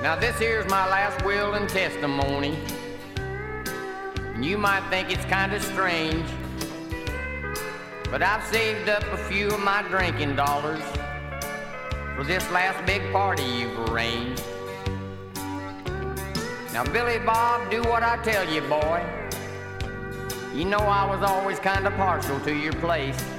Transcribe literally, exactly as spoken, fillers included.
Now this here's my last will and testimony. And you might think it's kind of strange, but I've saved up a few of my drinking dollars for this last big party you've arranged. Now Billy Bob, do what I tell you, boy. You know I was always kind of partial to your place.